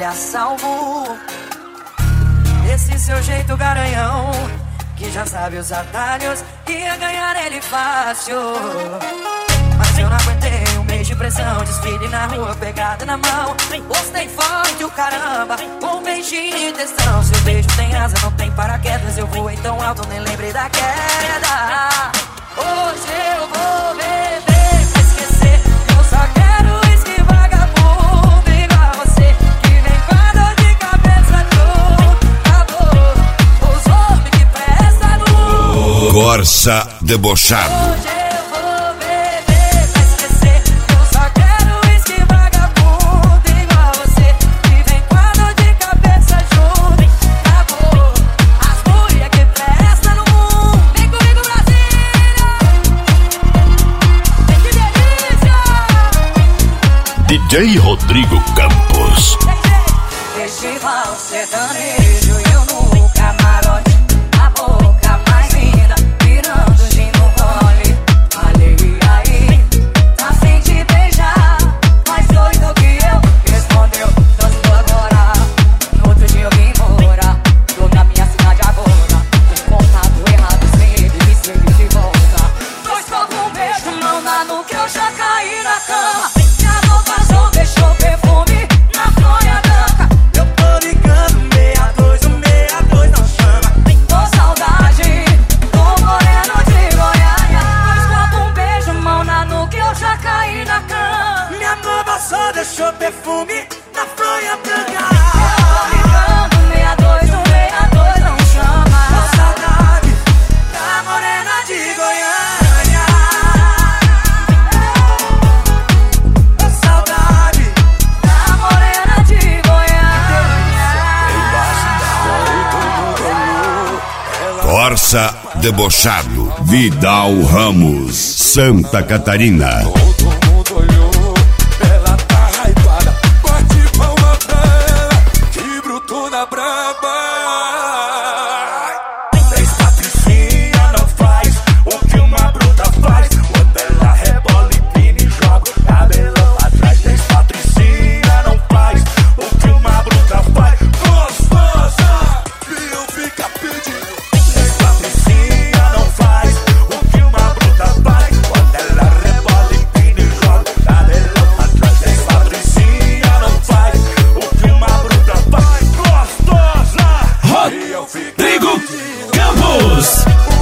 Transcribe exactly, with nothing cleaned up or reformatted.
ele a salvo. Esse seu jeito garanhão, que já sabe os atalhos, que ia ganhar ele fácil. Mas eu não aguentei um mês de pressão, desfile na rua, pegada na mão. Postei forte o caramba, um beijinho de testão. Seu beijo tem asa, não tem paraquedas. Eu voei tão alto, nem lembrei da queda. Hoje eu vou beber pra esquecer. Eu só quero uísque vagabundo igual você, que vem com a dor de cabeça do amor. Os homens que prestam no Corsa debochado. Hoje eu vou beber pra esquecer. Eu só quero uísque vagabundo igual você, que vem com a dor de cabeça junto. Acabou as mulher que prestam no mundo. Vem comigo, Brasília. Que delícia. D J Rodrigo Campos. Festival sertanejo e eu no camarote, a boca mais linda, virando gin no gole. Falei aí, tá sem te beijar, mais doido que eu. Respondeu, dançou agora. No outro dia eu vim embora, tô na minha cidade agora. Um contato errado sem ele, me serve de volta. Dois copos, um beijo, mão na nuca, eu já caí na cama. Minha roupa passou, deixou perfume na fronha branca. Eu tô ligando, meia dois, um meia dois não chama. Tô saudade, tô moreno de Goiânia. Dois copos, um beijo, mão na nuca, eu já caí na cama. Minha nova só deixou perfume na fronha branca. Eu tô ligando, meia dois, um meia dois não chama. Tô saudade, da morena de Goiânia. Tô saudade, da morena de Goiânia. Corsa debochado. Vidal Ramos, Santa Catarina. Todo mundo olhou, ela tá hypada. Bate palma pra ela, que bruto na braba. Três patricinha não faz o que uma bruta faz. Quando ela rebola, empina e joga o cabelão atrás. Três patricinha não faz o que uma bruta faz. Gostosa, e eu fica pedindo. Três patricinha não faz o que uma bruta faz. Quando ela rebola, empina e joga o cabelão atrás. Três patricinha não faz o que uma bruta faz. Gostosa, e eu fico Rodrigo pedindo. Campos.